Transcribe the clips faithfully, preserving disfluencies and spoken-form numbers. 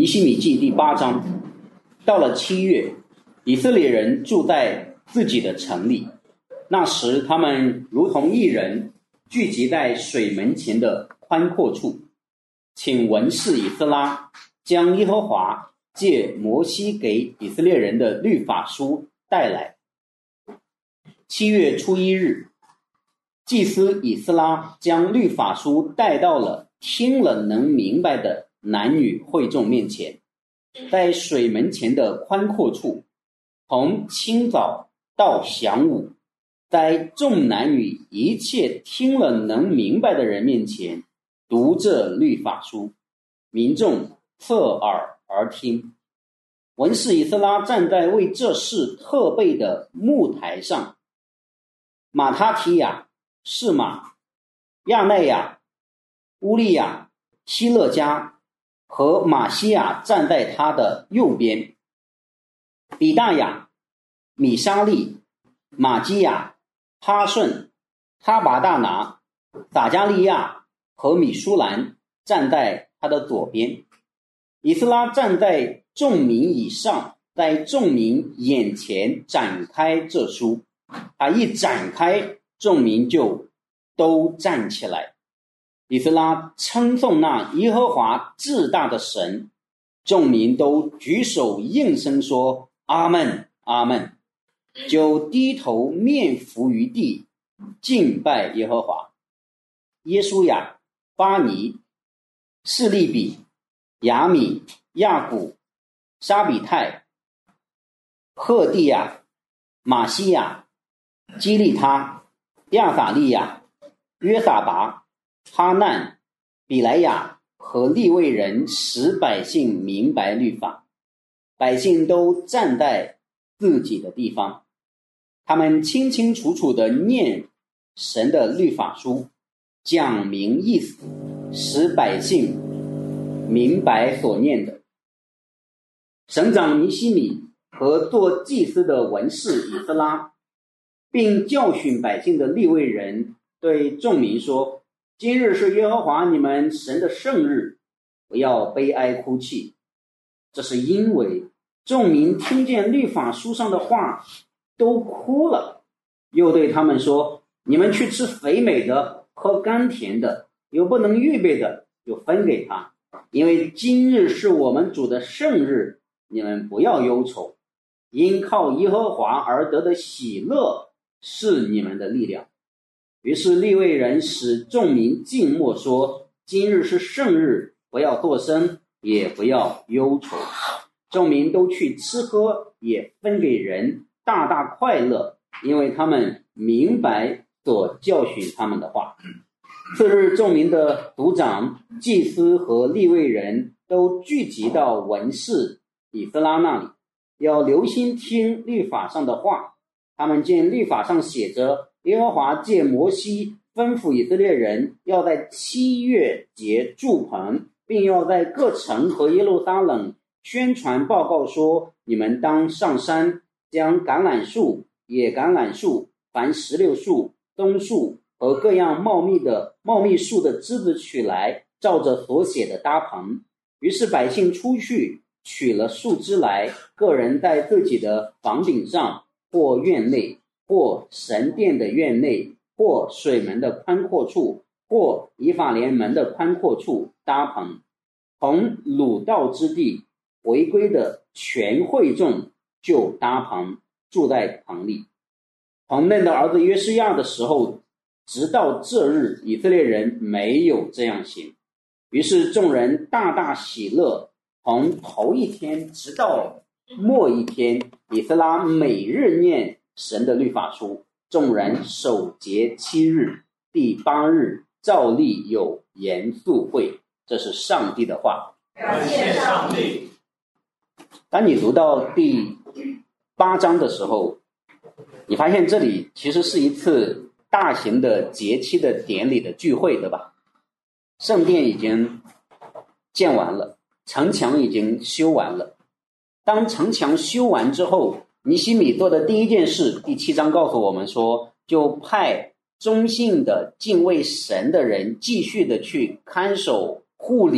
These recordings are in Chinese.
尼希米记第八章，到了七月，以色列人住在自己的城里。那时他们如同一人，聚集在水门前的宽阔处，请文士以斯拉将耶和华借摩西给以色列人的律法书带来。七月初一日，祭司以斯拉将律法书带到了听了能明白的男女会众面前，在水门前的宽阔处，从清早到晌午，在众男女一切听了能明白的人面前读这律法书，民众侧耳而听。文士以斯拉站在为这事特备的木台上，马他提亚、示玛、亚奈亚、乌利亚、希勒家和马西亚站在他的右边，比大雅、米沙利、马基亚、哈顺、哈拔大拿、撒加利亚和米舒兰站在他的左边。以斯拉站在众民以上，在众民眼前展开这书，他一展开，众民就都站起来。以斯拉称颂那耶和华至大的神，众民都举手应声说阿们阿们，就低头面伏于地，敬拜耶和华。耶书亚、巴尼、示利比、亚米、亚古、沙比泰、赫地亚、马西亚、基利他、亚撒利亚、约撒拔、哈难、比莱亚和利未人使百姓明白律法。百姓都站在自己的地方，他们清清楚楚地念神的律法书，讲明意思，使百姓明白所念的。省长尼希米和做祭司的文士以斯拉，并教训百姓的利未人对众民说，今日是耶和华你们神的圣日，不要悲哀哭泣。这是因为众民听见律法书上的话都哭了。又对他们说，你们去吃肥美的，喝甘甜的，有不能预备的就分给他，因为今日是我们主的圣日，你们不要忧愁，因靠耶和华而得的喜乐是你们的力量。于是利未人使众民静默说，今日是圣日，不要作声，也不要忧愁。众民都去吃喝，也分给人，大大快乐，因为他们明白所教训他们的话。次日，众民的族长、祭司和利未人都聚集到文士以斯拉那里，要留心听律法上的话。他们见律法上写着，耶和华借摩西吩咐以色列人要在七月节筑棚，并要在各城和耶路撒冷宣传报告说，你们当上山，将橄榄树、野橄榄树、凡石榴树、棕树和各样茂密的茂密树的枝子取来，照着所写的搭棚。于是百姓出去取了树枝来，个人在自己的房顶上，或院内，或神殿的院内，或水门的宽阔处，或以法莲门的宽阔处搭棚。从鲁道之地回归的全会众就搭棚，住在棚里。从嫩的儿子约书亚的时候，直到这日，以色列人没有这样行。于是众人大大喜乐，从头一天直到末一天，以斯拉每日念神的律法书，众人守节七日，第八日照例有严肃会。这是上帝的话。 感谢上帝。 当你读到第八章的时候，你发现这里其实是一次大型的节期的典礼的聚会，对吧？圣殿已经建完了，城墙已经修完了。当城墙修完之后，尼希米做的第一件事，第七章告诉我们说，就派忠信的敬畏神的人继续的去看守护理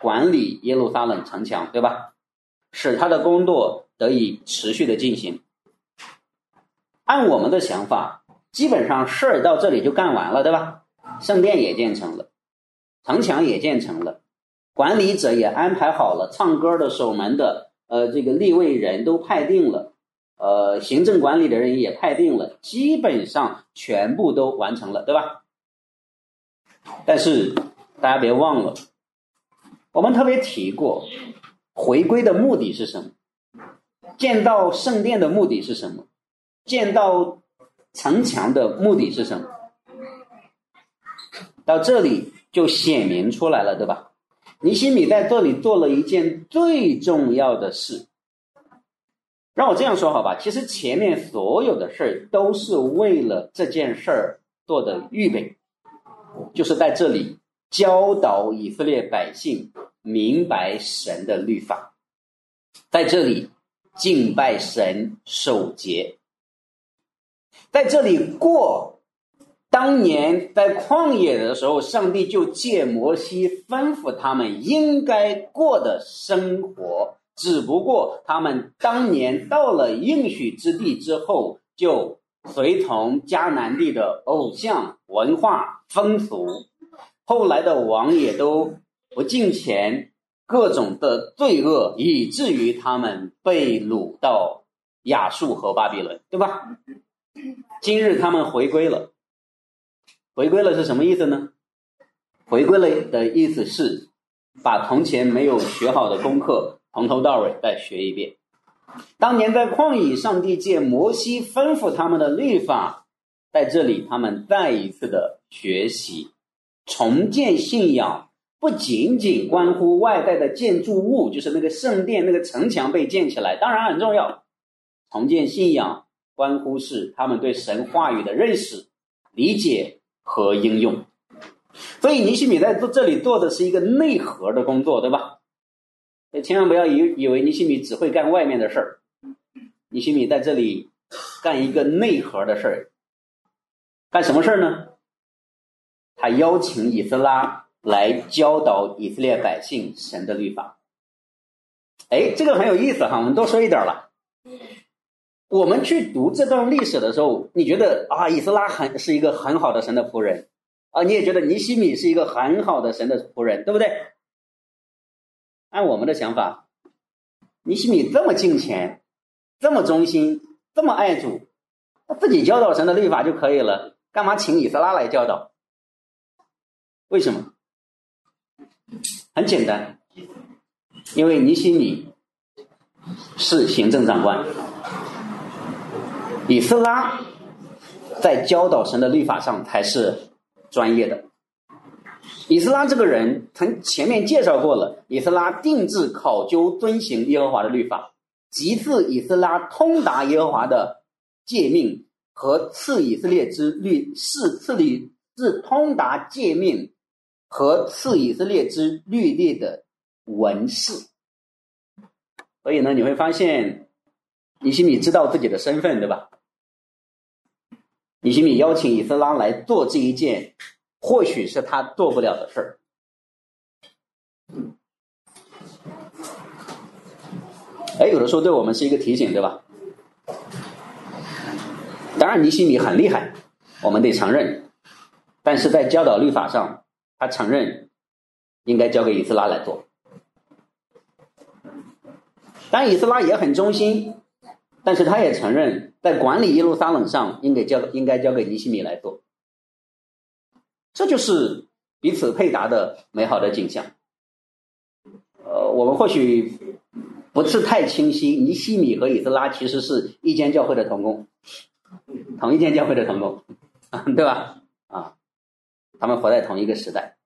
管理耶路撒冷城墙，对吧？使他的工作得以持续的进行。按我们的想法，基本上事儿到这里就干完了，对吧？圣殿也建成了，城墙也建成了，管理者也安排好了，唱歌的、守门的，呃，这个利未人都派定了，呃，行政管理的人也派定了，基本上全部都完成了，对吧？但是大家别忘了，我们特别提过，回归的目的是什么？建造圣殿的目的是什么？建造城墙的目的是什么？到这里就显明出来了，对吧？尼希米在这里做了一件最重要的事。让我这样说好吧，其实前面所有的事都是为了这件事儿做的预备，就是在这里教导以色列百姓明白神的律法，在这里敬拜神守节，在这里过当年在旷野的时候，上帝就借摩西吩咐他们应该过的生活，只不过他们当年到了应许之地之后，就随从迦南地的偶像文化风俗，后来的王也都不敬虔，各种的罪恶，以至于他们被掳到亚述和巴比伦，对吧？今日他们回归了，回归了是什么意思呢？回归了的意思是把从前没有学好的功课从头到尾再学一遍。当年在旷野，上帝借摩西吩咐他们的律法，在这里他们再一次的学习，重建信仰，不仅仅关乎外在的建筑物，就是那个圣殿那个城墙被建起来，当然很重要，重建信仰关乎是他们对神话语的认识、理解和应用。所以尼希米在这里做的是一个内核的工作，对吧？千万不要以以为尼希米只会干外面的事儿，尼希米在这里干一个内核的事儿。干什么事儿呢？他邀请以斯拉来教导以色列百姓神的律法。哎，这个很有意思哈，我们多说一点了。我们去读这段历史的时候，你觉得啊，以斯拉很是一个很好的神的仆人啊，你也觉得尼希米是一个很好的神的仆人，对不对？按我们的想法，尼希米这么敬虔，这么忠心，这么爱主，他自己教导神的律法就可以了，干嘛请以斯拉来教导？为什么？很简单，因为尼希米是行政长官，以斯拉在教导神的律法上才是专业的。以斯拉这个人曾前面介绍过了，以斯拉定制考究遵行耶和华的律法，其次以斯拉通达耶和华的诫命和赐以色列之律是赐律是通达诫命和赐以色列之律例的文士。所以呢，你会发现尼希米知道自己的身份，对吧？尼希米邀请以斯拉来做这一件或许是他做不了的事儿。哎，有的时候对我们是一个提醒，对吧？当然尼希米很厉害，我们得承认，但是在教导律法上，他承认应该交给以斯拉来做。当然以斯拉也很忠心，但是他也承认在管理耶路撒冷上应该交应该交给尼希米来做。这就是彼此配搭的美好的景象。呃，我们或许不是太清晰，尼希米和以斯拉其实是一间教会的同工，同一间教会的同工，对吧？啊，他们活在同一个时代。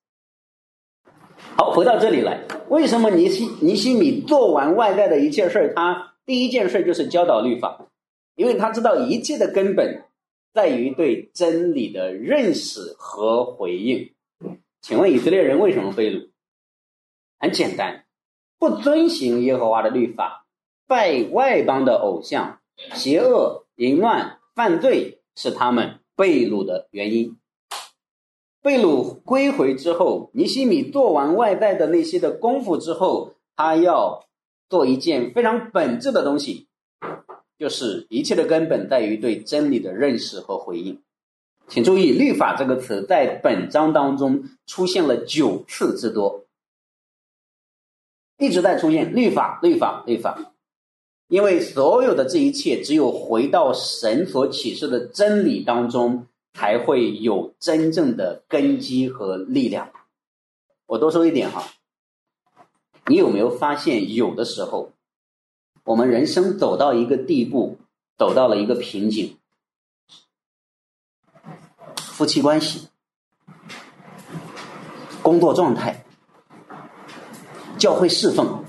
好，回到这里来，为什么尼希尼希米做完外在的一切事，他第一件事就是教导律法？因为他知道一切的根本在于对真理的认识和回应。请问以色列人为什么被掳？很简单，不遵行耶和华的律法，拜外邦的偶像，邪恶、淫乱、犯罪是他们被掳的原因。 被掳归回之后，尼希米做完外在的那些的功夫之后，他要做一件非常本质的东西，就是一切的根本在于对真理的认识和回应。请注意，律法这个词在本章当中出现了九次之多，一直在出现律法律法律法，因为所有的这一切只有回到神所启示的真理当中，才会有真正的根基和力量。我多说一点哈，你有没有发现，有的时候我们人生走到一个地步，走到了一个瓶颈，夫妻关系、工作状态、教会侍奉，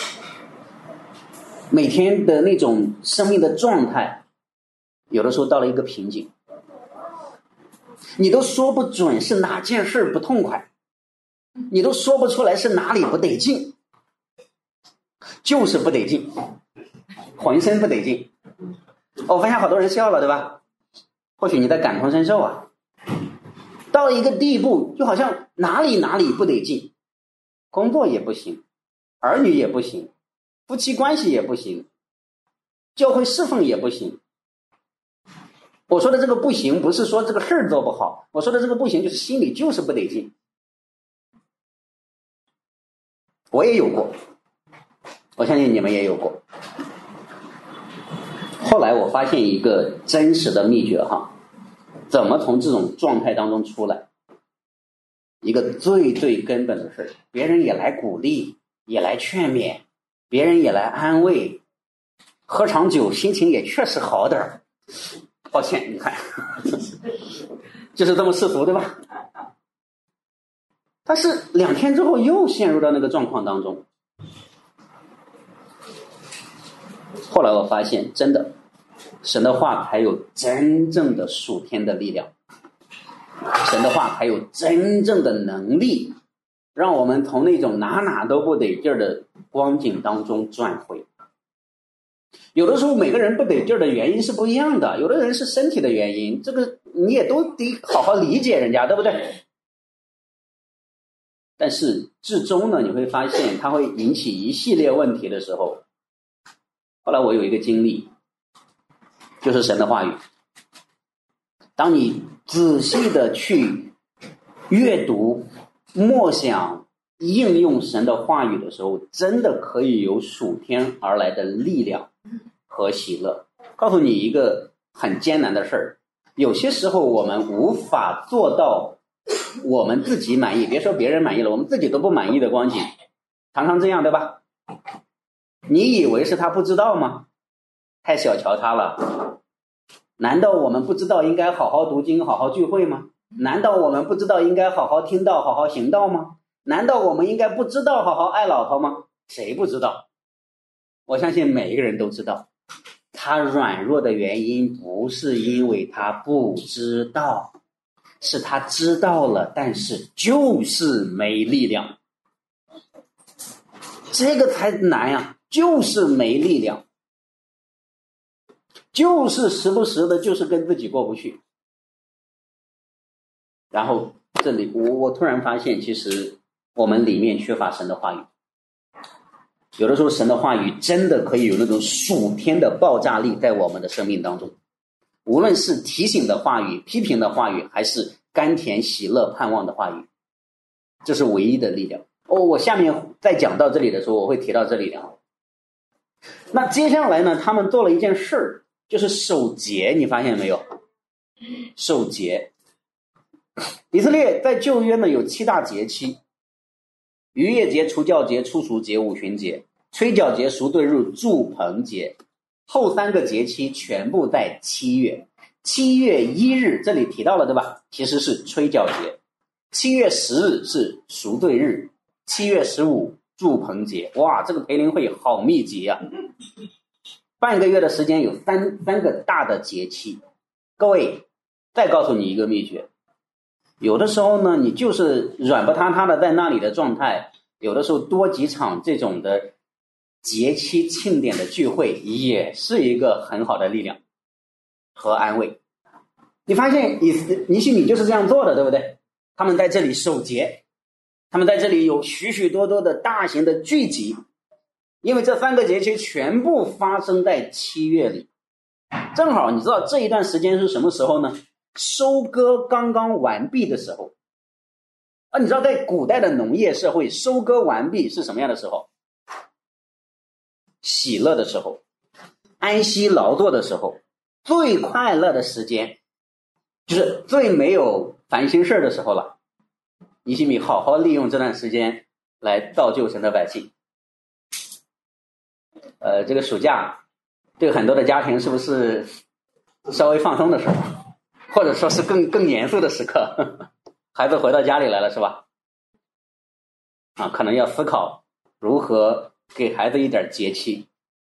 每天的那种生命的状态，有的时候到了一个瓶颈，你都说不准是哪件事不痛快，你都说不出来是哪里不得劲，就是不得劲，浑身不得劲。我发现好多人笑了，对吧？或许你在感同身受啊。到了一个地步，就好像哪里哪里不得劲，工作也不行，儿女也不行，夫妻关系也不行，教会侍奉也不行。我说的这个不行，不是说这个事儿做不好，我说的这个不行，就是心里就是不得劲。我也有过，我相信你们也有过。后来我发现一个真实的秘诀哈，怎么从这种状态当中出来？一个最最根本的事，别人也来鼓励，也来劝勉，别人也来安慰，喝场酒心情也确实好点儿。抱歉，你看，就是这么世俗，对吧？但是两天之后又陷入到那个状况当中。后来我发现，真的，神的话才有真正的属天的力量，神的话才有真正的能力，让我们从那种哪哪都不得劲儿的光景当中转回。有的时候每个人不得劲儿的原因是不一样的，有的人是身体的原因，这个你也都得好好理解人家，对不对？但是至终呢，你会发现它会引起一系列问题的时候，后来我有一个经历，就是神的话语。当你仔细的去阅读、默想、应用神的话语的时候，真的可以有属天而来的力量和喜乐。告诉你一个很艰难的事儿，有些时候我们无法做到我们自己满意，别说别人满意了，我们自己都不满意的光景，常常这样，对吧？你以为是他不知道吗？太小瞧他了。难道我们不知道应该好好读经、好好聚会吗？难道我们不知道应该好好听道、好好行道吗？难道我们应该不知道好好爱老婆吗？谁不知道？我相信每一个人都知道。他软弱的原因不是因为他不知道，是他知道了，但是就是没力量。这个才难呀，就是没力量，就是时不时的就是跟自己过不去。然后这里我我突然发现，其实我们里面缺乏神的话语。有的时候神的话语真的可以有那种属天的爆炸力在我们的生命当中，无论是提醒的话语、批评的话语，还是甘甜喜乐盼望的话语，这是唯一的力量。哦，我下面再讲到这里的时候我会提到这里的。那接下来呢，他们做了一件事，就是守节。你发现没有？守节。以色列在旧约呢有七大节期：逾越节、除酵节、初熟节、五旬节、吹角节、赎罪日、住棚节。后三个节期全部在七月。七月一日这里提到了，对吧？其实是吹角节。七月十日是赎罪日。七月十五住棚节。哇，这个培灵会好密集啊！半个月的时间有三三个大的节期。各位，再告诉你一个秘诀。有的时候呢，你就是软不塌塌的在那里的状态，有的时候多几场这种的节期庆典的聚会也是一个很好的力量和安慰。你发现尼希米就是这样做的，对不对？ 他们在这里守节，他们在这里有许许多多的大型的聚集，因为这三个节期全部发生在七月里。正好你知道这一段时间是什么时候呢？收割刚刚完毕的时候。啊，你知道在古代的农业社会，收割完毕是什么样的时候？喜乐的时候，安息劳作的时候，最快乐的时间，就是最没有烦心事的时候了。尼希米好好利用这段时间来造就神的百姓。呃，这个暑假对很多的家庭是不是稍微放松的时候，或者说是更更严肃的时刻？孩子回到家里来了是吧？啊，可能要思考如何给孩子一点节气，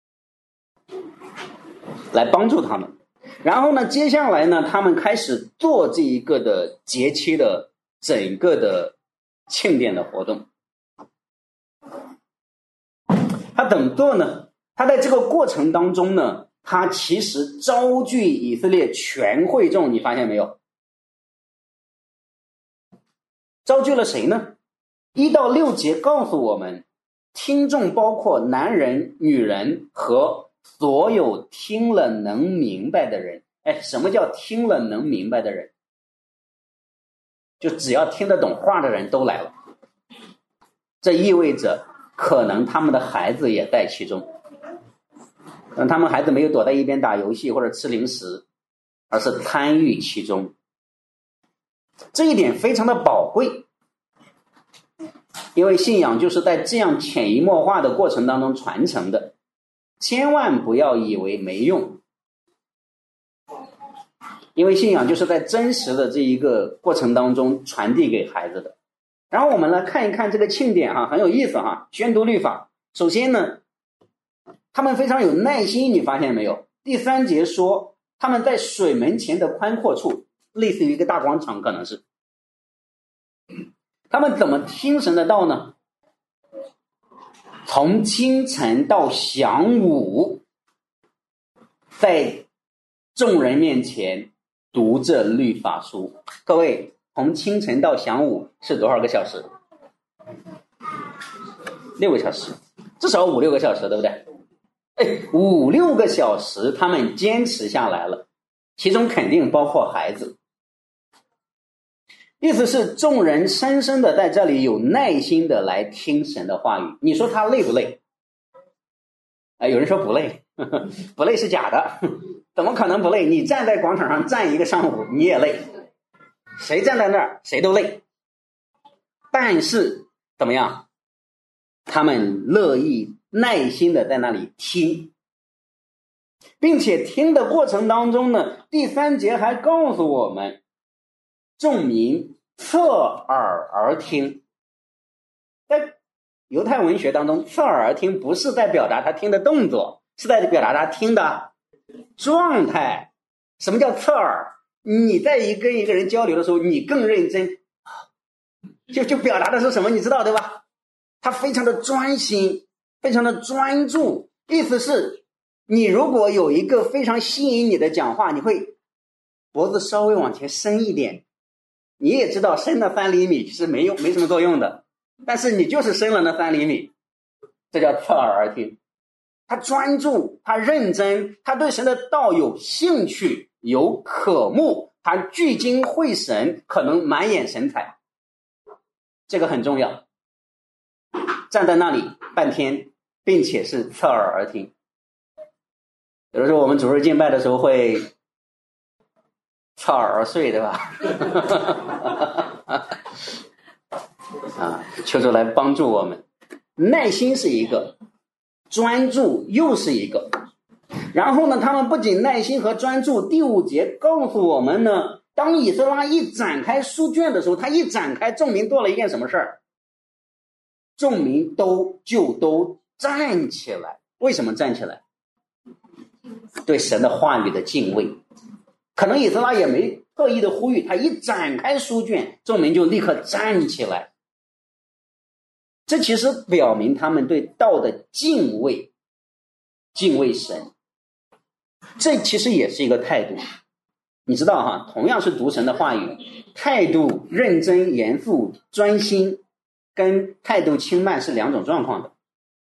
来帮助他们。然后呢，接下来呢，他们开始做这一个的节期的整个的庆典的活动。他怎么做呢？他在这个过程当中呢，他其实招聚以色列全会众，你发现没有？招聚了谁呢？一到六节告诉我们，听众包括男人、女人和所有听了能明白的人。哎，什么叫听了能明白的人？就只要听得懂话的人都来了。这意味着可能他们的孩子也在其中，可能他们孩子没有躲在一边打游戏或者吃零食，而是参与其中。这一点非常的宝贵，因为信仰就是在这样潜移默化的过程当中传承的，千万不要以为没用，因为信仰就是在真实的这一个过程当中传递给孩子的。然后我们来看一看这个庆典哈，很有意思哈。宣读律法，首先呢，他们非常有耐心，你发现没有？第三节说他们在水门前的宽阔处，类似于一个大广场，可能是。他们怎么听神的道呢？从清晨到晌午，在众人面前读这律法书。各位，从清晨到晌午是多少个小时？六个小时，至少五六个小时，对不对？哎，五六个小时他们坚持下来了，其中肯定包括孩子。意思是众人深深的在这里有耐心的来听神的话语。你说他累不累？哎，有人说不累，呵呵，不累是假的，怎么可能不累？你站在广场上站一个上午你也累，谁站在那儿谁都累。但是怎么样？他们乐意耐心的在那里听，并且听的过程当中呢，第三节还告诉我们，众民侧耳而听。在犹太文学当中，侧耳而听不是在表达他听的动作，是在表达他听的状态。什么叫侧耳？你在一跟一个人交流的时候，你更认真，就就表达的是什么，你知道对吧？他非常的专心，非常的专注。意思是，你如果有一个非常吸引你的讲话，你会脖子稍微往前伸一点。你也知道伸了三厘米是没有没什么作用的，但是你就是伸了那三厘米，这叫侧耳而听。他专注，他认真，他对神的道有兴趣，有渴慕，他聚精会神，可能满眼神采。这个很重要。站在那里半天，并且是侧耳而听。有的时候我们主日敬拜的时候会侧耳而睡，对吧？啊，求主来帮助我们。耐心是一个，专注又是一个。然后呢，他们不仅耐心和专注，第五节告诉我们呢，当以斯拉一展开书卷的时候，他一展开，众民做了一件什么事儿？众民都就都站起来。为什么站起来？对神的话语的敬畏。可能以斯拉也没特意的呼吁，他一展开书卷，众民就立刻站起来。这其实表明他们对道的敬畏，敬畏神。这其实也是一个态度。 你知道哈，同样是读神的话语，态度认真、严肃、专心，跟态度轻慢是两种状况的。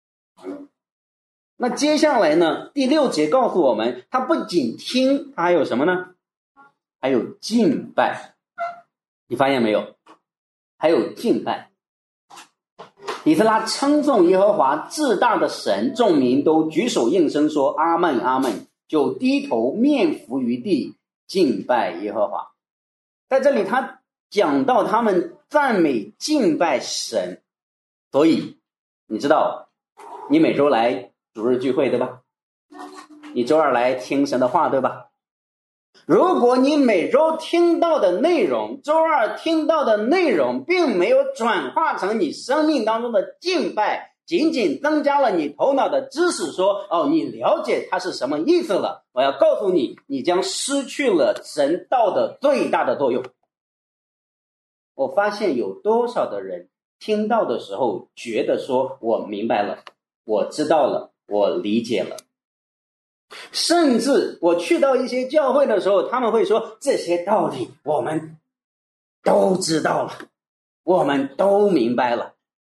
那接下来呢，第六节告诉我们，他不仅听，他还有什么呢？还有敬拜。你发现没有？还有敬拜。以斯拉称颂耶和华至大的神，众民都举手应声说阿们阿们，就低头面伏于地敬拜耶和华。在这里他讲到他们赞美敬拜神，所以你知道你每周来主日聚会对吧？你周二来听神的话对吧？如果你每周听到的内容，周二听到的内容并没有转化成你生命当中的敬拜，仅仅增加了你头脑的知识，说哦，你了解它是什么意思了，我要告诉你，你将失去了神道的最大的作用。我发现有多少的人听到的时候觉得说我明白了，我知道了，我理解了，甚至我去到一些教会的时候，他们会说这些道理我们都知道了，我们都明白了，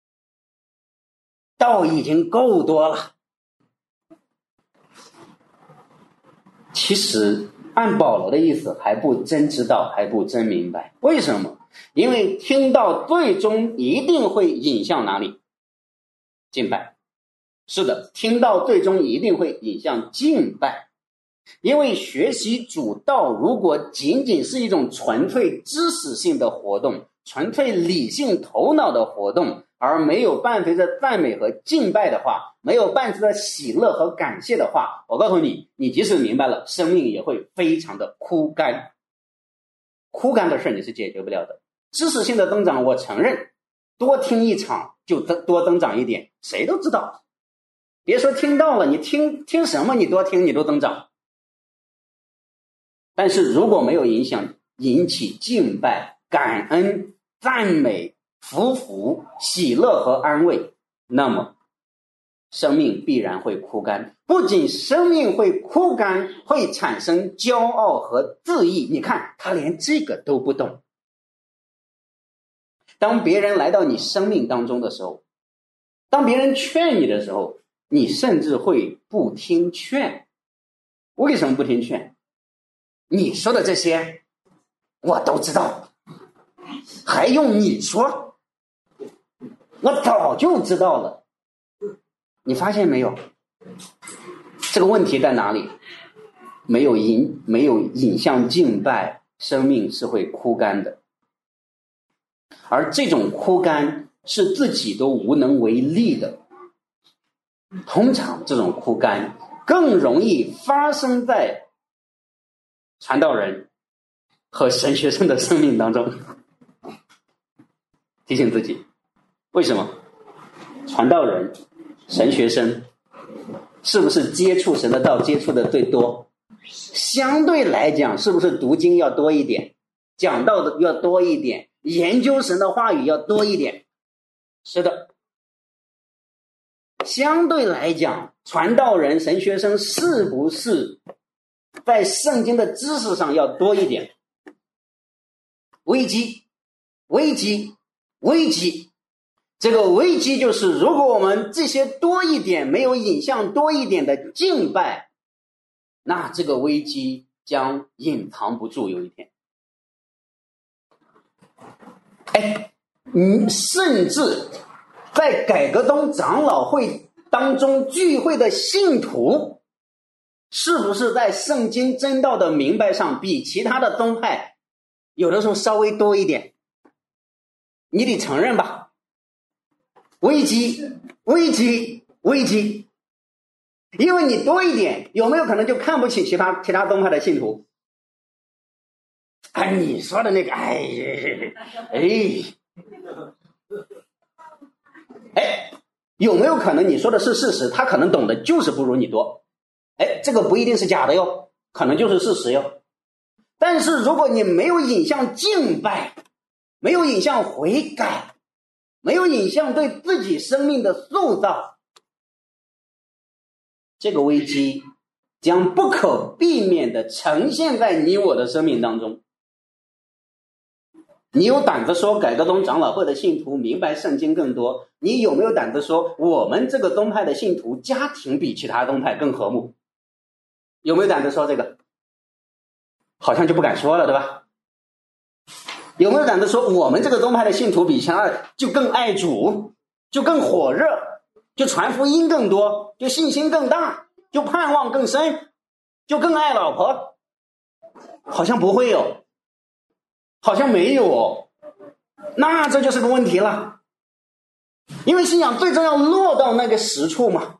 道已经够多了。其实按保罗的意思，还不真知道，还不真明白。为什么？因为听到最终一定会引向哪里？敬拜。是的，听到最终一定会引向敬拜。因为学习主道如果仅仅是一种纯粹知识性的活动，纯粹理性头脑的活动，而没有伴随着赞美和敬拜的话，没有伴随着喜乐和感谢的话，我告诉你，你即使明白了，生命也会非常的枯干。枯干的事你是解决不了的。知识性的增长我承认，多听一场就多增长一点，谁都知道。别说听到了，你听听什么你多听你都增长。但是如果没有影响引起敬拜、感恩、赞美、服服、喜乐和安慰，那么生命必然会枯干。不仅生命会枯干，会产生骄傲和自义。你看他连这个都不懂。当别人来到你生命当中的时候，当别人劝你的时候，你甚至会不听劝。为什么不听劝？你说的这些我都知道，还用你说？我早就知道了。你发现没有？这个问题在哪里？没有引没有引向敬拜，生命是会枯干的。而这种枯干是自己都无能为力的。通常这种枯干更容易发生在传道人和神学生的生命当中。提醒自己，为什么？传道人、神学生是不是接触神的道接触的最多？相对来讲，是不是读经要多一点，讲道的要多一点，研究神的话语要多一点？是的。相对来讲，传道人、神学生是不是在圣经的知识上要多一点？危机，危机，危机。这个危机就是，如果我们这些多一点没有引向多一点的敬拜，那这个危机将隐藏不住。有一天，哎，嗯，甚至在改革宗长老会当中聚会的信徒，是不是在圣经真道的明白上比其他的宗派有的时候稍微多一点？你得承认吧。危机，危机，危机。因为你多一点，有没有可能就看不起其他其他宗派的信徒？哎，你说的那个，哎哎哎，有没有可能你说的是事实，他可能懂得就是不如你多？哎，这个不一定是假的哟，可能就是事实哟。但是如果你没有引向敬拜，没有引向悔改，没有引向对自己生命的塑造，这个危机将不可避免的呈现在你我的生命当中。你有胆子说改革宗长老会的信徒明白圣经更多，你有没有胆子说我们这个宗派的信徒家庭比其他宗派更和睦？有没有胆子说这个？好像就不敢说了，对吧？有没有胆子说我们这个宗派的信徒比其他就更爱主，就更火热，就传福音更多，就信心更大，就盼望更深，就更爱老婆？好像不会有，好像没有哦。那这就是个问题了，因为信仰最终要落到那个实处嘛。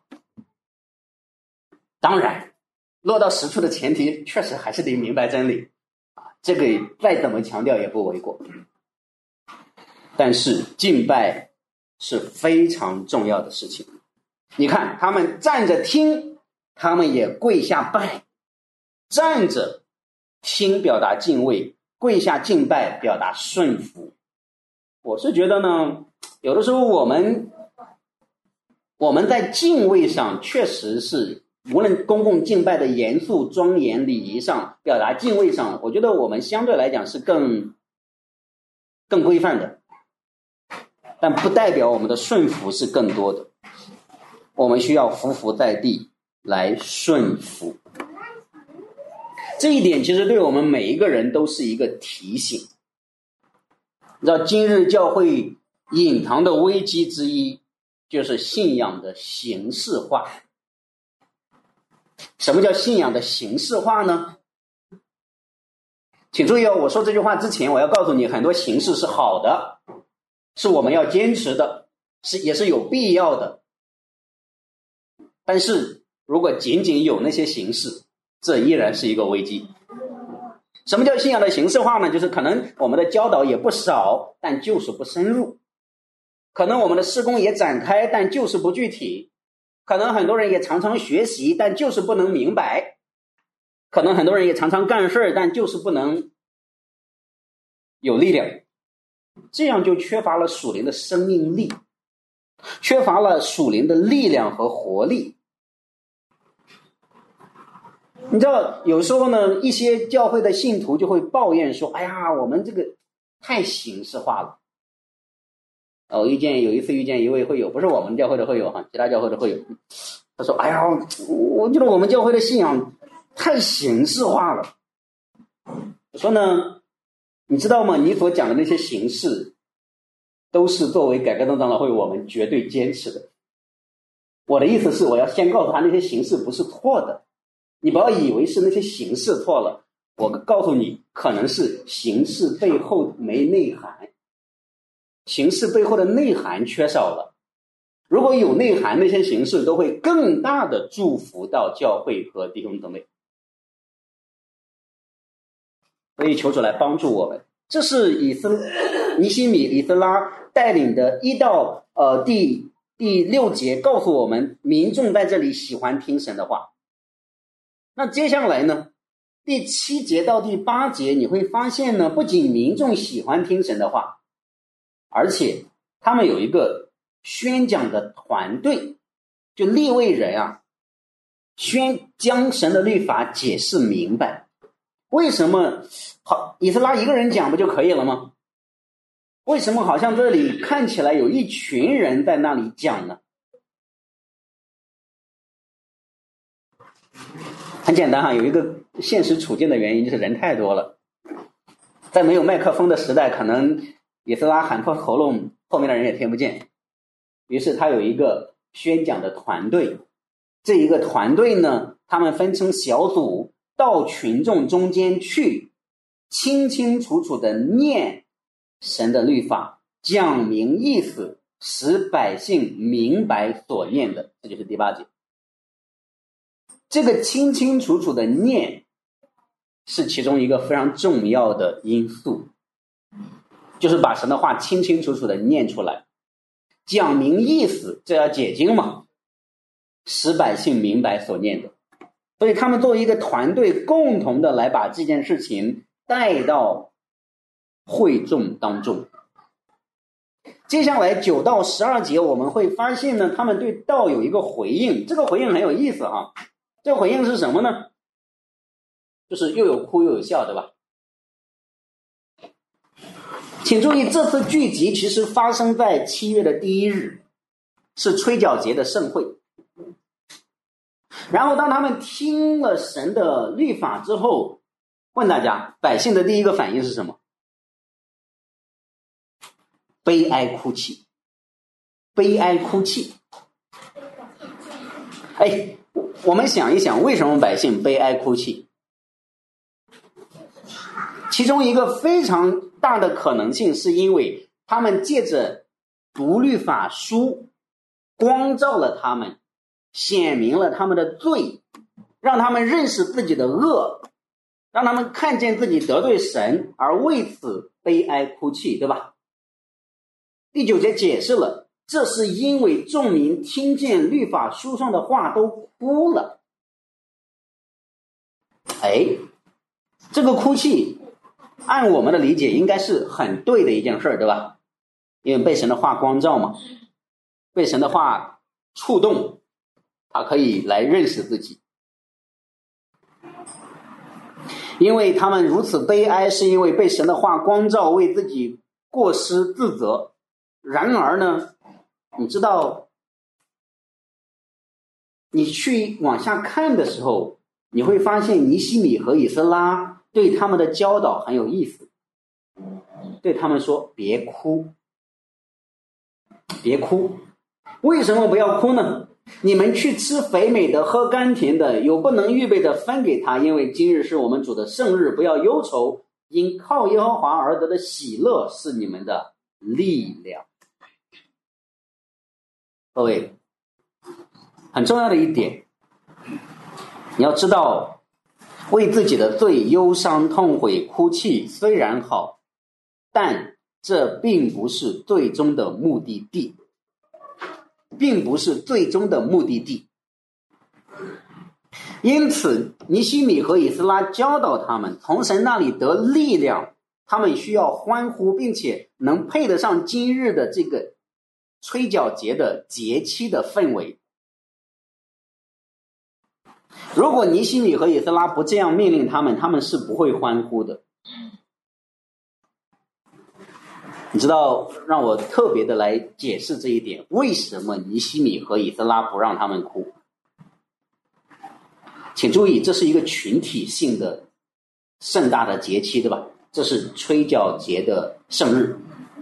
当然落到实处的前提确实还是得明白真理啊，这个再怎么强调也不为过。但是敬拜是非常重要的事情。你看他们站着听，他们也跪下拜。站着听表达敬畏，跪下敬拜表达顺服。我是觉得呢，有的时候我们我们在敬畏上确实是，无论公共敬拜的严肃庄严礼仪上，表达敬畏上，我觉得我们相对来讲是更更规范的，但不代表我们的顺服是更多的。我们需要匍匐在地来顺服。这一点其实对我们每一个人都是一个提醒。你知道今日教会隐藏的危机之一就是信仰的形式化。什么叫信仰的形式化呢？请注意哦，我说这句话之前我要告诉你，很多形式是好的，是我们要坚持的，是也是有必要的。但是如果仅仅有那些形式，这依然是一个危机。什么叫信仰的形式化呢？就是可能我们的教导也不少，但就是不深入。可能我们的事工也展开，但就是不具体。可能很多人也常常学习，但就是不能明白。可能很多人也常常干事，但就是不能有力量。这样就缺乏了属灵的生命力，缺乏了属灵的力量和活力。你知道有时候呢，一些教会的信徒就会抱怨说，哎呀，我们这个太形式化了。我遇见有一次遇见一位会友，不是我们教会的会友哈，其他教会的会友，他说，哎呀，我觉得我们教会的信仰太形式化了。我说呢，你知道吗？你所讲的那些形式都是作为改革宗长老会我们绝对坚持的。我的意思是，我要先告诉他那些形式不是错的，你不要以为是那些形式错了，我告诉你，可能是形式背后没内涵，形式背后的内涵缺少了。如果有内涵，那些形式都会更大的祝福到教会和弟兄姊妹。所以求主来帮助我们。这是以斯尼西米以斯拉带领的一到呃第第六节告诉我们，民众在这里喜欢听神的话。那接下来呢，第七节到第八节你会发现呢，不仅民众喜欢听神的话，而且他们有一个宣讲的团队，就利未人啊，宣将神的律法解释明白。为什么好以斯拉一个人讲不就可以了吗？为什么好像这里看起来有一群人在那里讲呢？很简单哈，有一个现实处境的原因，就是人太多了。在没有麦克风的时代，可能以斯拉喊破喉咙，后面的人也听不见。于是他有一个宣讲的团队，这一个团队呢，他们分成小组，到群众中间去，清清楚楚的念神的律法，讲明意思，使百姓明白所念的。这就是第八节。这个清清楚楚的念是其中一个非常重要的因素，就是把神的话清清楚楚的念出来，讲明意思，这要解经嘛，使百姓明白所念的。所以他们作为一个团队，共同的来把这件事情带到会众当中。接下来九到十二节我们会发现呢，他们对道有一个回应，这个回应很有意思啊。 这回应是什么呢？就是又有哭又有笑，对吧？请注意，这次聚集其实发生在七月的第一日，是吹角节的盛会。然后当他们听了神的律法之后，问大家，百姓的第一个反应是什么？悲哀哭泣，悲哀哭泣。哎，我们想一想，为什么百姓悲哀哭泣？其中一个非常大的可能性，是因为他们借着读律法书，光照了他们，显明了他们的罪，让他们认识自己的恶，让他们看见自己得罪神，而为此悲哀哭泣，对吧？第九节解释了，这是因为众民听见律法书上的话都哭了。哎，这个哭泣按我们的理解应该是很对的一件事，对吧？因为被神的话光照嘛，被神的话触动，他可以来认识自己。因为他们如此悲哀，是因为被神的话光照，为自己过失自责。然而呢，你知道，你去往下看的时候，你会发现尼希米和以斯拉对他们的教导很有意思，对他们说别哭，别哭。为什么不要哭呢？你们去吃肥美的，喝甘甜的，有不能预备的分给他，因为今日是我们主的圣日，不要忧愁，因靠耶和华而得的喜乐是你们的力量。各位，很重要的一点，你要知道，为自己的罪忧伤痛悔哭泣虽然好，但这并不是最终的目的地，并不是最终的目的地。因此尼希米和以斯拉教导他们，从神那里得力量，他们需要欢呼，并且能配得上今日的这个吹角节的节期的氛围。如果尼希米和以斯拉不这样命令他们，他们是不会欢呼的。你知道，让我特别的来解释这一点，为什么尼希米和以斯拉不让他们哭？请注意，这是一个群体性的盛大的节期，对吧？这是吹角节的圣日，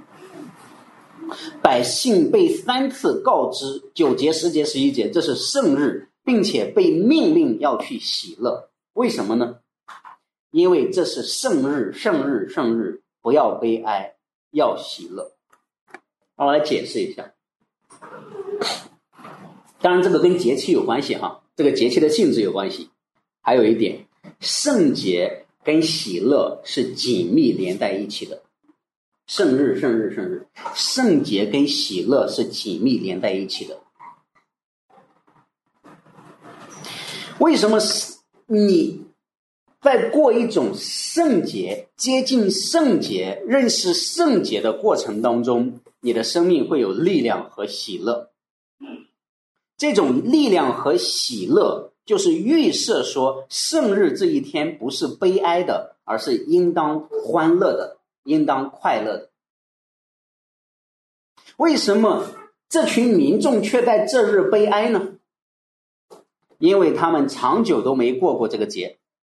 百姓被三次告知，九节、十节、十一节，这是圣日，并且被命令要去喜乐。为什么呢？因为这是圣日，圣日，圣日，不要悲哀，要喜乐。让我来解释一下。当然，这个跟节气有关系哈，这个节气的性质有关系。还有一点，圣节跟喜乐是紧密连在一起的。圣日，圣日，圣日，圣节跟喜乐是紧密连在一起的。为什么你在过一种圣节、接近圣节、认识圣节的过程当中，你的生命会有力量和喜乐？这种力量和喜乐就是预设说，圣日这一天不是悲哀的，而是应当欢乐的，应当快乐的。为什么这群民众却在这日悲哀呢？因为他们长久都没过过这个节，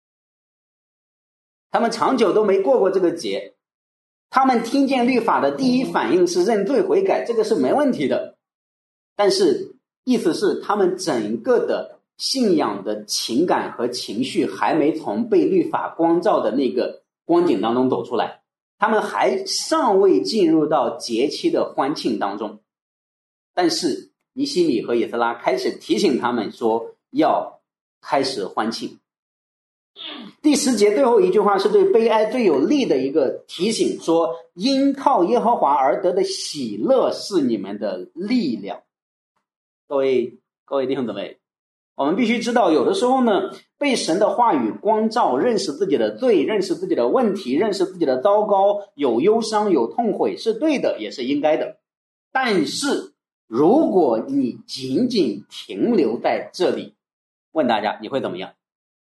他们长久都没过过这个节，他们听见律法的第一反应是认罪悔改，这个是没问题的。但是意思是他们整个的信仰的情感和情绪还没从被律法光照的那个光景当中走出来，他们还尚未进入到节期的欢庆当中。但是尼希米和以斯拉开始提醒他们说，要开始欢庆。第十节最后一句话是对悲哀最有力的一个提醒，说因靠耶和华而得的喜乐是你们的力量。各位各位弟兄姊妹，我们必须知道，有的时候呢，被神的话语光照，认识自己的罪，认识自己的问题，认识自己的糟糕，有忧伤有痛悔，是对的，也是应该的。但是如果你仅仅停留在这里， 问大家你会怎么样？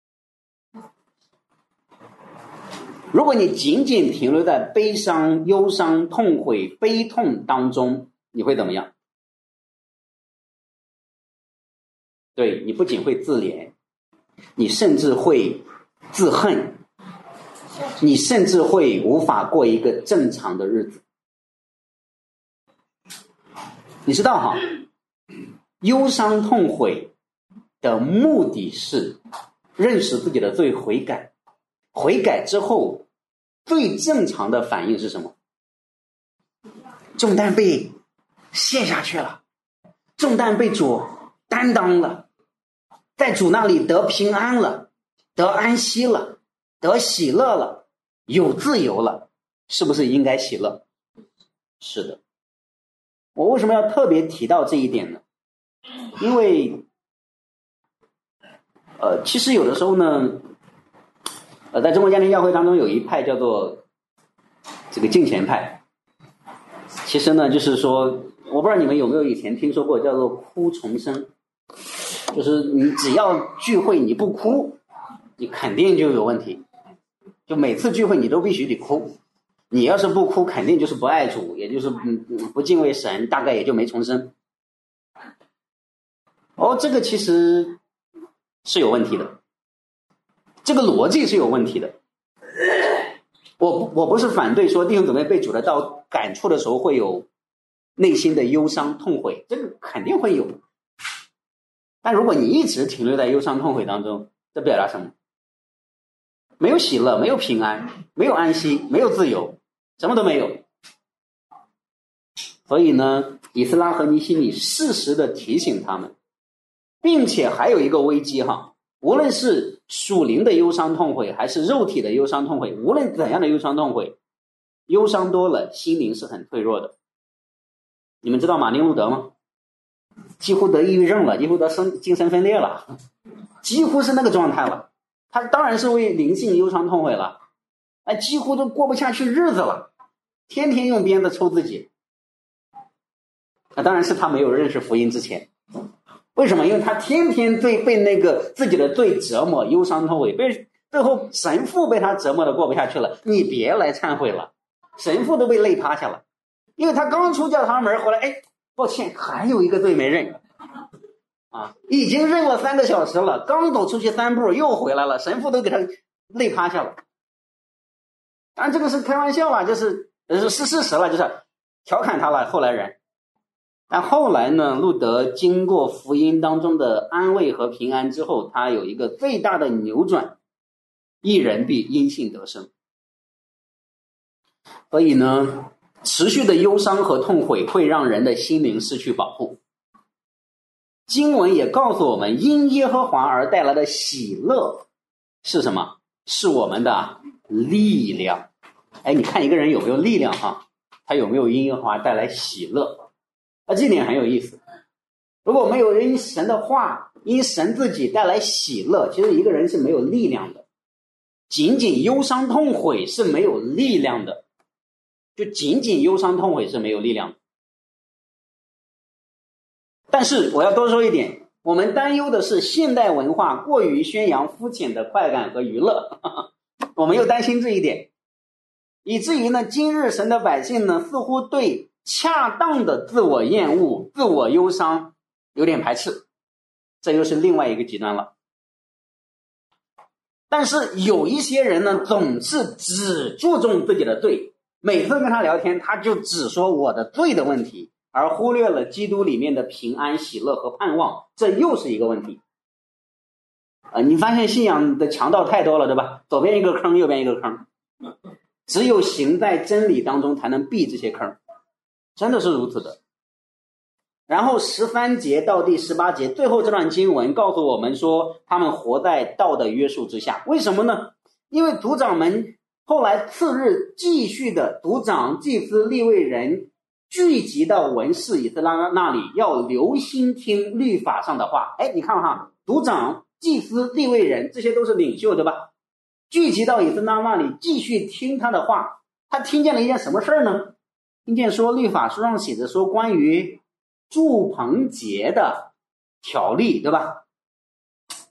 如果你仅仅停留在悲伤、忧伤、痛悔、悲痛当中，你会怎么样？对，你不仅会自怜，你甚至会自恨，你甚至会无法过一个正常的日子。你知道哈，忧伤痛悔的目的是认识自己的罪，悔改。悔改之后，最正常的反应是什么？重担被卸下去了，重担被主担当了，在主那里得平安了，得安息了，得喜乐了，有自由了，是不是应该喜乐？是的。我为什么要特别提到这一点呢？因为呃，其实有的时候呢，呃，在中国家庭教会当中有一派叫做这个敬虔派，其实呢就是说，我不知道你们有没有以前听说过叫做哭重生，就是你只要聚会你不哭，你肯定就有问题，就每次聚会你都必须得哭，你要是不哭肯定就是不爱主，也就是不敬畏神，大概也就没重生。哦，这个其实是有问题的，这个逻辑是有问题的。我我不是反对说弟兄姊妹被主的道感触的时候会有内心的忧伤痛悔，这个肯定会有。但如果你一直停留在忧伤痛悔当中，这表达什么？没有喜乐，没有平安，没有安息，没有自由，什么都没有。所以呢，以斯拉和尼希米适时的提醒他们，并且还有一个危机哈，无论是属灵的忧伤痛悔，还是肉体的忧伤痛悔，无论怎样的忧伤痛悔，忧伤多了，心灵是很脆弱的。你们知道马丁路德吗？几乎得抑郁症了，几乎得生精神分裂了，几乎是那个状态了。他当然是为灵性忧伤痛悔了，哎，几乎都过不下去日子了，天天用鞭子抽自己。那当然是他没有认识福音之前。为什么？因为他天天对被那个自己的罪折磨，忧伤痛悔，被最后神父被他折磨的过不下去了，你别来忏悔了，神父都被累趴下了，因为他刚出教堂门回来，哎，抱歉，还有一个罪没认啊，已经认了三个小时了，刚走出去三步又回来了，神父都给他累趴下了。当然这个是开玩笑了，就是是是事实了，就是调侃他了后来人。但后来呢，路德经过福音当中的安慰和平安之后，他有一个最大的扭转，一人必因信得生。所以呢，持续的忧伤和痛悔会让人的心灵失去保护。经文也告诉我们，因耶和华而带来的喜乐是什么？是我们的力量。哎，你看一个人有没有力量哈？他有没有因耶和华带来喜乐？啊，这点很有意思。如果没有因神的话，因神自己带来喜乐，其实一个人是没有力量的。仅仅忧伤痛悔是没有力量的，就仅仅忧伤痛悔是没有力量的。但是我要多说一点，我们担忧的是现代文化过于宣扬肤浅的快感和娱乐，呵呵，我们又担心这一点，以至于呢，今日神的百姓呢，似乎对恰当的自我厌恶、自我忧伤有点排斥，这又是另外一个极端了。但是有一些人呢，总是只注重自己的罪，每次跟他聊天，他就只说我的罪的问题，而忽略了基督里面的平安、喜乐和盼望，这又是一个问题。呃，你发现信仰的强盗太多了，对吧？左边一个坑，右边一个坑，只有行在真理当中才能避这些坑。真的是如此的。然后十三节到第十八节，最后这段经文告诉我们说，他们活在道的约束之下。为什么呢？因为族长们后来次日继续的，族长、祭司、利未人聚集到文士以斯拉那里，要留心听律法上的话。哎，你看哈，族长、祭司、利未人这些都是领袖，对吧？聚集到以斯拉那里，继续听他的话。他听见了一件什么事儿呢？听见说律法书上写着说关于住棚节的条例，对吧？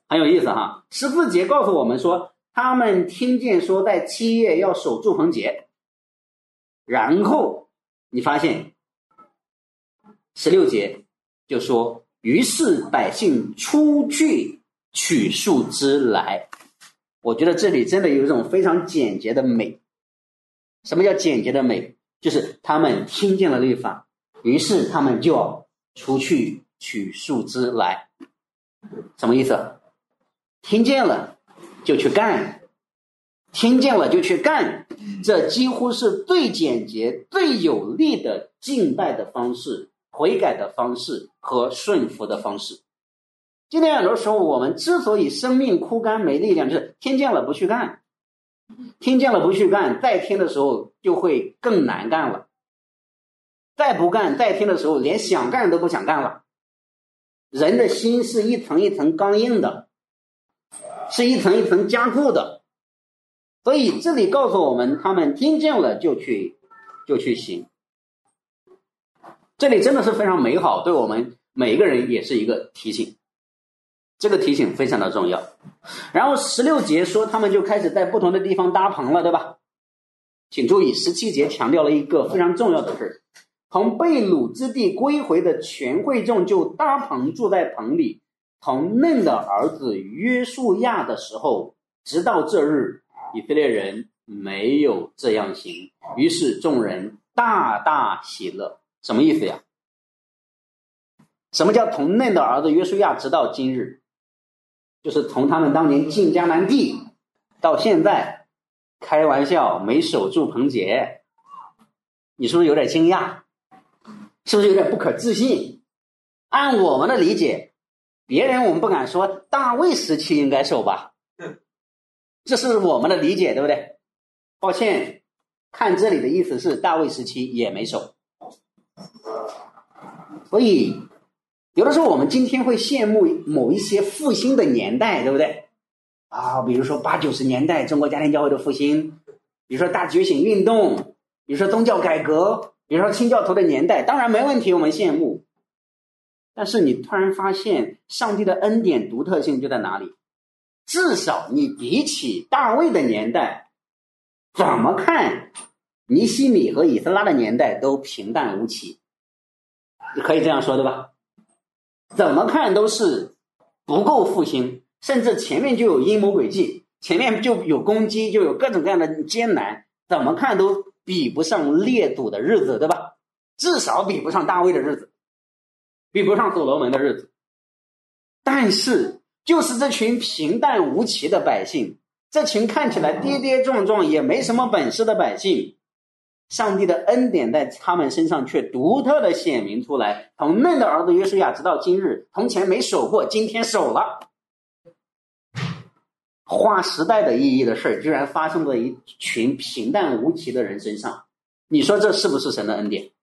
很有意思哈。十四节告诉我们说，他们听见说在七月要守住棚节，然后你发现十六节就说，于是百姓出去取树枝来。我觉得这里真的有一种非常简洁的美。什么叫简洁的美？就是他们听见了律法，于是他们就要出去取树枝来。什么意思？听见了就去干，听见了就去干，这几乎是最简洁最有力的敬拜的方式，悔改的方式和顺服的方式。今天很多时候我们之所以生命枯干没力量，就是听见了不去干，听见了不去干，再听的时候就会更难干了，再不干再听的时候连想干都不想干了。人的心是一层一层刚硬的，是一层一层加固的，所以这里告诉我们，他们听见了就去就去行。这里真的是非常美好，对我们每一个人也是一个提醒，这个提醒非常的重要。然后十六节说他们就开始在不同的地方搭棚了，对吧？请注意，十七节强调了一个非常重要的事，从被掳之地归回的全会众就搭棚住在棚里，从嫩的儿子约书亚的时候，直到这日，以色列人没有这样行，于是众人大大喜乐。什么意思呀？什么叫从嫩的儿子约书亚直到今日？就是从他们当年进迦南地到现在，开玩笑没守住棚节，你是不是有点惊讶？是不是有点不可置信？按我们的理解，别人我们不敢说，大卫时期应该守吧，这是我们的理解，对不对？抱歉，看这里的意思是大卫时期也没守。所以有的时候我们今天会羡慕某一些复兴的年代，对不对啊？比如说八九十年代中国家庭教会的复兴，比如说大觉醒运动，比如说宗教改革，比如说清教徒的年代，当然没问题，我们羡慕。但是你突然发现上帝的恩典独特性就在哪里？至少你比起大卫的年代，怎么看尼希米和以斯拉的年代都平淡无奇，可以这样说对吧？怎么看都是不够复兴，甚至前面就有阴谋诡计，前面就有攻击，就有各种各样的艰难，怎么看都比不上列祖的日子，对吧？至少比不上大卫的日子，比不上所罗门的日子。但是就是这群平淡无奇的百姓，这群看起来跌跌撞撞也没什么本事的百姓，上帝的恩典在他们身上却独特的显明出来，从嫩的儿子约书亚直到今日，从前没守过，今天守了。划时代的意义的事居然发生在一群平淡无奇的人身上，你说这是不是神的恩典？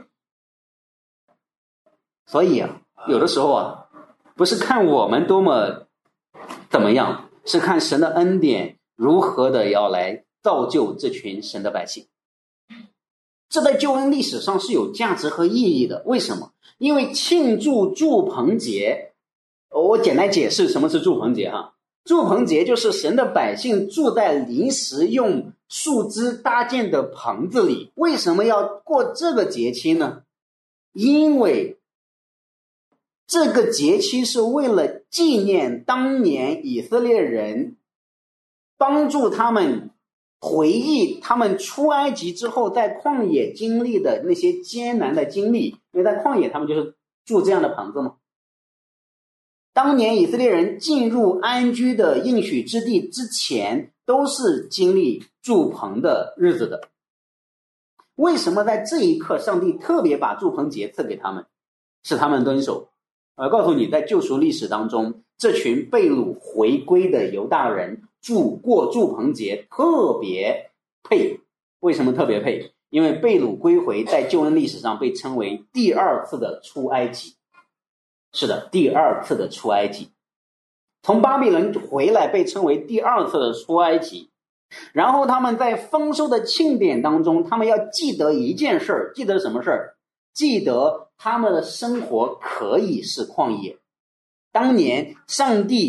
所以啊，有的时候啊，不是看我们多么怎么样，是看神的恩典如何的要来造就这群神的百姓。这在救恩历史上是有价值和意义的。为什么？因为庆祝住棚节，我简单解释什么是住棚节啊。住棚节就是神的百姓住在临时用树枝搭建的棚子里。为什么要过这个节期呢？因为这个节期是为了纪念当年以色列人，帮助他们回忆他们出埃及之后在旷野经历的那些艰难的经历。因为在旷野他们就是住这样的棚子嘛。当年以色列人进入安居的应许之地之前，都是经历住棚的日子的。为什么在这一刻上帝特别把住棚节赐给他们，使他们遵守？我告诉你，在救赎历史当中，这群被掳回归的犹大人住过住棚节特别配。为什么特别配？因为被掳归回在救恩历史上被称为第二次的出埃及。是的，第二次的出埃及，从巴比伦回来被称为第二次的出埃及。然后他们在丰收的庆典当中，他们要记得一件事，记得什么事？记得他们的生活可以是旷野。当年上帝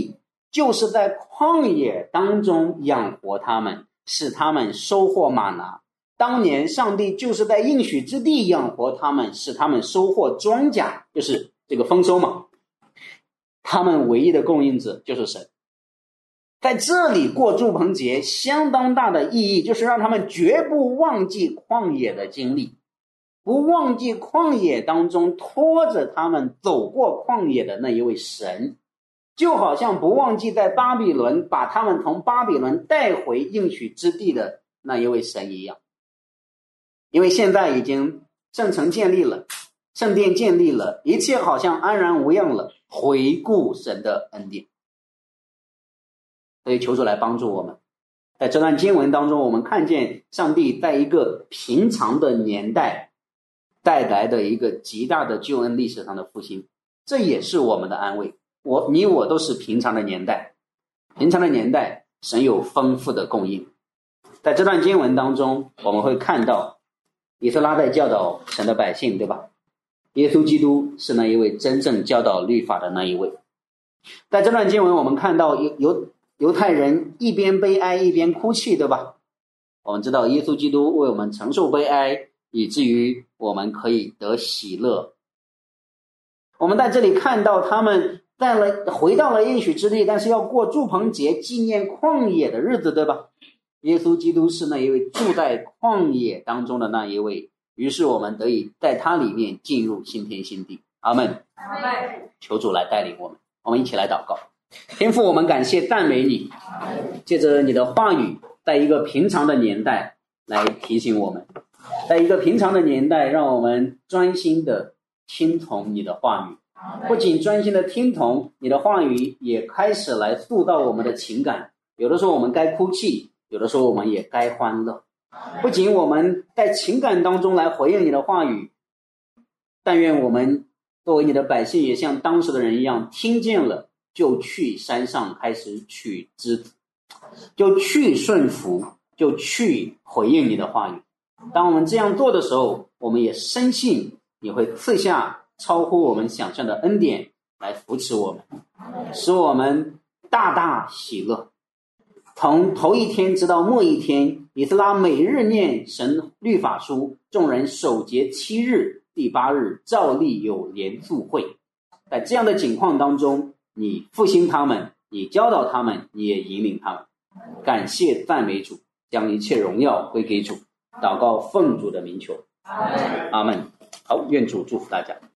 就是在旷野当中养活他们，使他们收获玛拿。当年上帝就是在应许之地养活他们，使他们收获庄稼，就是这个丰收嘛。他们唯一的供应者就是神。在这里过住棚节相当大的意义，就是让他们绝不忘记旷野的经历，不忘记旷野当中拖着他们走过旷野的那一位神，就好像不忘记在巴比伦把他们从巴比伦带回应许之地的那一位神一样。因为现在已经圣城建立了，圣殿建立了，一切好像安然无恙了，回顾神的恩典。所以求主来帮助我们。在这段经文当中，我们看见上帝在一个平常的年代带来的一个极大的救恩历史上的复兴，这也是我们的安慰。我你我都是平常的年代，平常的年代神有丰富的供应。在这段经文当中，我们会看到以斯拉在教导神的百姓，对吧？耶稣基督是那一位真正教导律法的那一位。在这段经文我们看到犹犹犹太人一边悲哀一边哭泣，对吧？我们知道耶稣基督为我们承受悲哀，以至于我们可以得喜乐。我们在这里看到他们在了回到了应许之地，但是要过住棚节纪念旷野的日子，对吧？耶稣基督是那一位住在旷野当中的那一位，于是我们得以在他里面进入新天新地。阿们。 阿们。 求主来带领我们，我们一起来祷告。天父，我们感谢赞美你，借着你的话语，在一个平常的年代来提醒我们，在一个平常的年代让我们专心的听从你的话语。不仅专心的听从你的话语，也开始来塑造我们的情感。有的时候我们该哭泣，有的时候我们也该欢乐。不仅我们在情感当中来回应你的话语，但愿我们作为你的百姓，也像当时的人一样，听见了就去山上开始取枝子，就去顺服，就去回应你的话语。当我们这样做的时候，我们也深信你会赐下超乎我们想象的恩典来扶持我们，使我们大大喜乐。从头一天直到末一天，以斯拉每日念神律法书，众人守节七日，第八日照例有联宿会。在这样的情况当中，你复兴他们，你教导他们，你也引领他们。感谢赞美主，将一切荣耀归给主。祷告奉主的名求，阿们。好，愿主祝福大家。